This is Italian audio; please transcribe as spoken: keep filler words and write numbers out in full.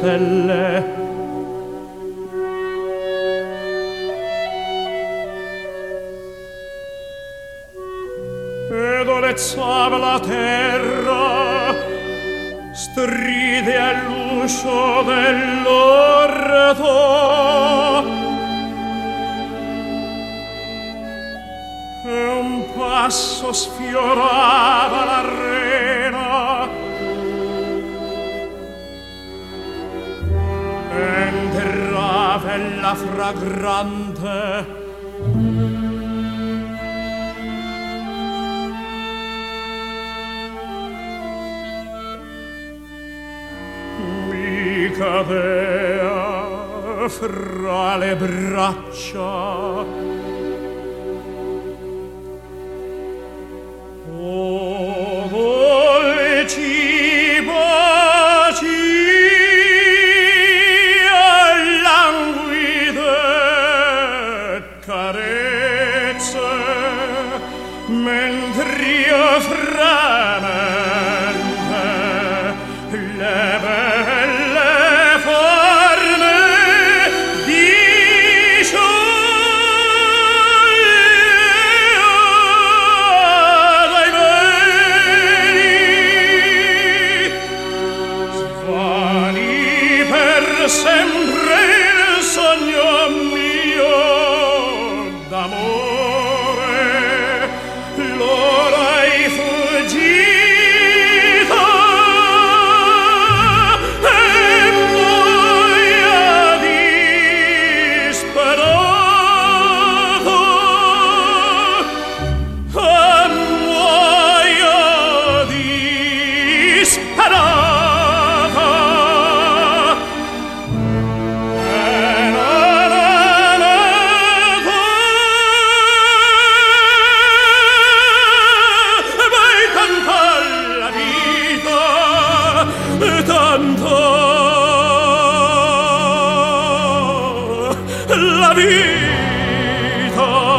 stelle. Ed olezzava la terra, stride all'uscio dell'orto. E un passo sfiorava l'arena, entrava la fragrante cadea fra le braccia. O dolci baci e languide carezze, mentre io fremente le belle forme di scioglie dai veli, svani per sempre il sogno mio d'amore, l'ora è fuggita e muoia disperato, e muoia disperata. E na na na e vai tanto la vita, tanto la vita.